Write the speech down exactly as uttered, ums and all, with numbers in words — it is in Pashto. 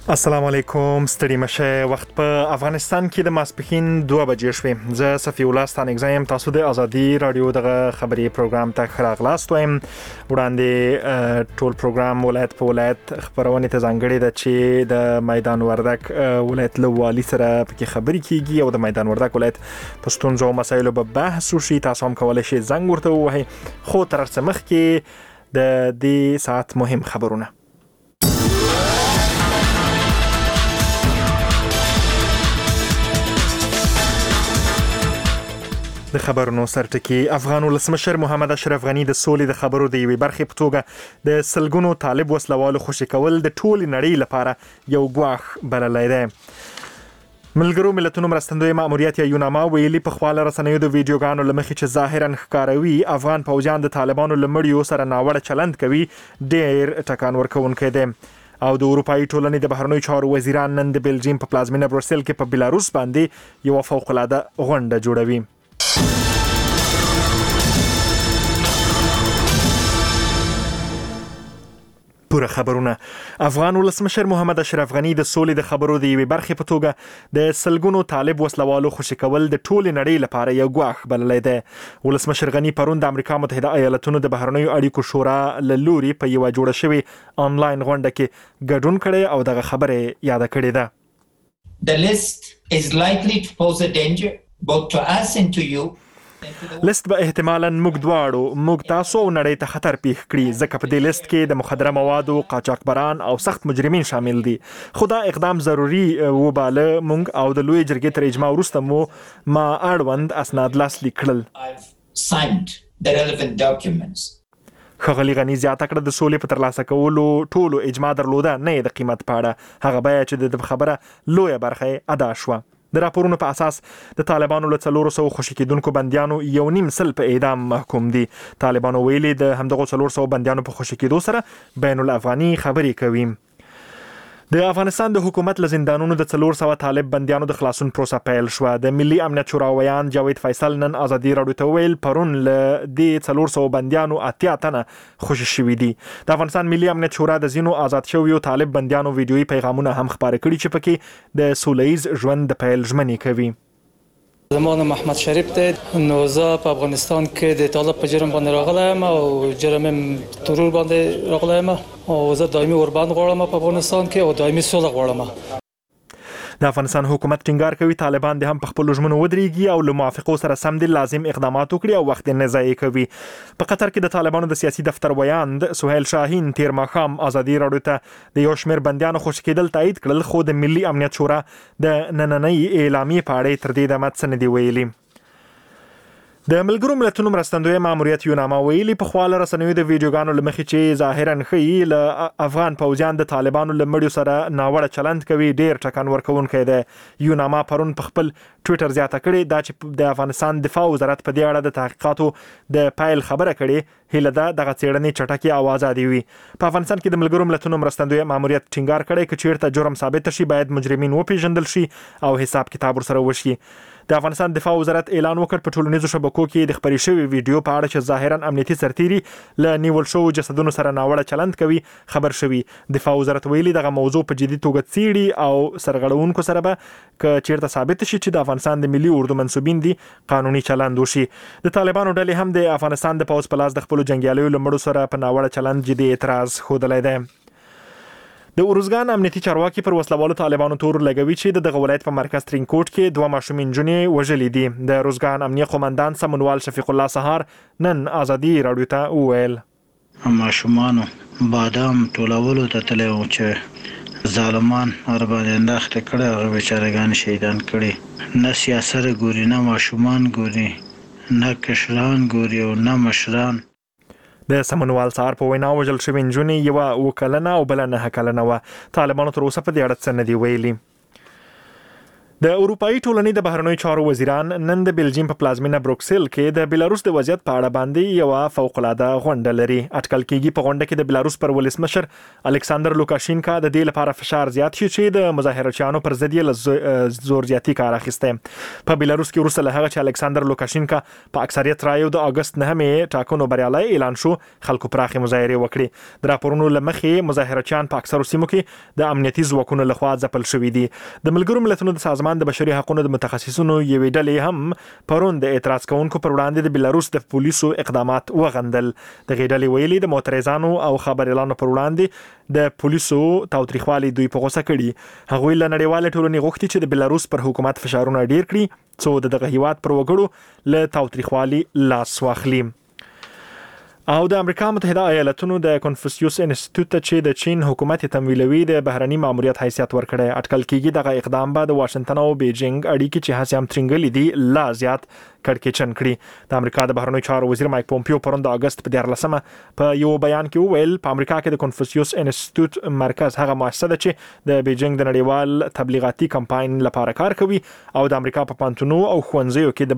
السلام علیکم، ستړي مشه. وخت په افغانستان کې د ماسپښین دوه بجې شوې. زه صفی الله ستانکزی یم. تاسو د ازادي رادیو دغه خبري پروګرام ته ښه راغلاست وایم. وړاندې ټول پروګرام ولایت په ولایت خبرونه ته ځانګړې ده چې د میدان وردک ولایت له والي سره پکې خبري کیږي او د میدان وردک ولایت په ستونزو او مسایلو به بحث وشي. تاسو هم کولای شئ زنګ ورته ووهئ. خو تر څه مخکې د دې ساعت مهم خبرونه. د خبرونو سرټکی. افغان ولسمشر محمد اشرف غنی د سولې د خبرو د یوې برخې په توګه د سلګونو طالب وسلوالو خوشي کول د ټولې نړۍ لپاره یو ګواښ بللی دی. ملګرو ملتونو مرستندوی ماموریت یا یوناما ویلي په خواله رسنیو د ویډیوګانو لمخې چې ظاهرا ښکاروي افغان پوځیان د طالبانو لمړیو سره ناوړه چلند کوي ډېر ټکان ورکوونکی دی. او د اروپایي ټولنې د بهرنیو چارو وزیران نن د بلجیم په پلازمینه بروسل کې په بلاروس باندې یو فوق العاده غونډه جوړوي. پوره خبرونه. افغان ولسمشر محمد اشرف غنی د سولې د خبرو د یوې برخې په توګه د سلګونو طالب وسلوالو خوشي کول د ټولې نړۍ لپاره یو ګواښ بللی دی. ولسمشر غنی پرون د امریکا متحده ایالاتونو د بهرنیو اړیکو شورا له لوري په یوه جوړه شوې آنلاین غونډه کې ګډون کړی او دغه خبره یاده کړې ده. The list is likely to pose a danger both to us and to you. لیست به احتمالاً موږ دواړو موږ تاسو او نړۍ ته خطر پیښ کړي، ځکه په دې لیست کې د مخدره موادو قاچاقبران او سخت مجرمین شامل دي. خو دا اقدام ضروري وباله موږ او د لوی جرګې تر اجماع وروسته مو ما اړوند اسناد لاسلیک کړل. ښاغلي غني زیاته کړه د سولې په ترلاسه کولو ټولو اجماع درلوده، نه د قیمت په اړه. هغه بیه چې د خبره لویه برخه ادا شوه. د راپورونو په اساس د طالبانو له څلور سوه خوشي کېدونکو بندیانو یو نیم سل په اعدام محکوم دي. طالبانو ویلي د همدغو څلور سوه بندیانو په خوشي کېدو سره بین الافغاني خبرې کوي. د افغانستان د حکومت له زندانونو د څلور سوه طالب بندیانو د خلاصون پروسه پیل شوه. د ملي امنیت شورا ویان جاوید فیصل نن ازادي راډیو ته ویل پرون له دې څلور سوه بندیانو اتیا تنه خوشي شوي دي. د افغانستان ملي امنیت شورا د ځینو آزاد شویو طالب بندیانو ویډیويي پیغامونه هم خپاره کړي چې پکې د سولهییز ژوند د پیل ژمنې کوي. زمان محمد شریف دی. نو زه په افغانستان کې د طالب په جرم باندې راغلی یم او جرم ترور باندې راغلی یم او زه دایمي اوربند غواړم په افغانستان کې او دایمي سوله غواړم. د افغانستان حکومت ټینګار کوي طالبان د هم په خپل ژمنو ودرېږي او له موافقو سره سم د لازم اقدامات وکړي او وخت نه ضایع کوي. په قطر کې د طالبانو د سیاسي دفتر ویاند سهیل شاهین تیر ماښام ازادي راډیو ته د یو شمېر بندیانو خوشي کېدل تایید کړل، خو د ملي امنیت شورا د نننۍ اعلامیې په اړه تر دې دمه څه نه دي ویلي. د ملګرو ملتونو مرستندوی ماموریت یوناما ویلي په خواله رسنیو د ویډیوګانو لمخې چې ظاهرا ښیي له افغان پوځیان د طالبانو له مړیو سره ناوړه چلند کوي ډېر ټکان ورکوونکی دی. یوناما پرون په خپل ټویټر زیاته کړې دا چې د افغانستان دفاع وزارت په دې اړه د تحقیقاتو د پیل خبره کړې. هیله ده دغه څېړنې چټکې او آزادې وي. په افغانستان کې د ملګرو ملتونو مرستندوی ماموریت ټینګار کړی که چیرته جرم ثابت شي باید مجرمین وپیژندل شي او حساب کتاب ورسره وشي. د افغانستان دفاع وزارت اعلان وکړ په ټولنیزو شبکو کې د خپرې شوې ویډیو په اړه چې ظاهرا امنیتي سرتیري له نیول شوو جسدونو سره ناوړه چلند کوي خبر شوي. دفاع وزارت ویلي دغه موضوع په جدي توګه څیړي او سرغړونکو سره به که چیرته ثابت شي چې د افغانستان د ملي اردو منسوبین دي قانوني چلند وشي. د طالبانو ډلې هم د افغانستان د پوځ په لاس د خپلو جنګیالیو له مړو سره په ناوړه چلند جدي اعتراض ښودلی دی. د ارزګان امنیتي چارواکي پر وسلوالو طالبانو تور لګوي چې د دغه ولایت په مرکز ترینکوټ کې دوه ماشومې نجونې وژلې دي. د ارزګان امنیه قومندان سمونوال شفیق الله سهار نن ازادي راډیو ته وویل ماشومانو بادام ټولولو ته تللی وو چې ظالمان ورباندې انداخته کړی، هغه بیچارهګان شهیدان کړي. نه سیاست ګوري، نه ماشومان ګوري، نه کشران ګوري او نه مشران. د سمونوال سهار په وینا وژل شوې نجونې یوه اوه کلنه او بله نهه کلنه وه. طالبانو تر اوسه په دې اړه څه نه دي ویلي. د اروپאי ټولنې د بهرنیو چارو وزیران نن د بلجیم په پلازمینه بروکسل کې د بیلاروس د وضعیت په اړه باندې یو فوق العاده غونډه لري. اټکل کېږي په غونډه کې د بیلاروس پر ولسمشر الکساندر لوکاشینکا د دې لپاره فشار زیات شي چې د مظاهرچیانو پر ضد یې زور زیاتی کار اخیسته. په بیلاروس کې وروسته له هغه چې الکساندر لوکاشینکا په اکثریت رایو د اگست نهمې ټاکنو بریالي اعلان شو، خلکو پراخي مظاهرې وکړي. د راپورونو لمخې مظاهرچیان په اکثرو سیمو کې د امنیتي ځواکونو لخوا ځپل شوي دي. د ملګرو ملتونو د سازمان د بشري حقوقو د متخصصینو یوې ډلې هم پرون د اعتراض کوونکو پر وړاندې د بیلاروس د پولیسو اقدامات وغندل. د غېډلې ویلي د معترضانو او خبريالانو پر وړاندې د پولیسو تاوتریخوالي دوی په غوسه کړي. هغوی له نړیوال ټولنې غوښتي چې د بیلاروس پر حکومت فشارونه ډیر کړي څو دغه هیواد پر وګړو له تاوتریخوالي لاس واخلي. او د امریکا متحده ایالاتونو د کنفوسیوس انسټیټیوټ چې د چین حکومت تمویلوي د بهرني ماموریت حیثیت ورکړي. اټکل کېږي دغه اقدام به د واشنگټن او بیجینګ اړیکې چې هڅه هم ترنګلې دي لا زیات کړکېچن کړي. د امریکا د بهرنیو چارو وزیر مایک پومپیو پرون د اگست په دیارلسمه په یو بیان کې وویل په امریکا کې د کنفوسیوس انسټیټیوټ مرکز هغه مؤسسه ده چې د بیجینګ د نړیوال تبلیغاتي کمپاین لپاره کار کوي او د امریکا په پانتونو او ښوونځیو کې د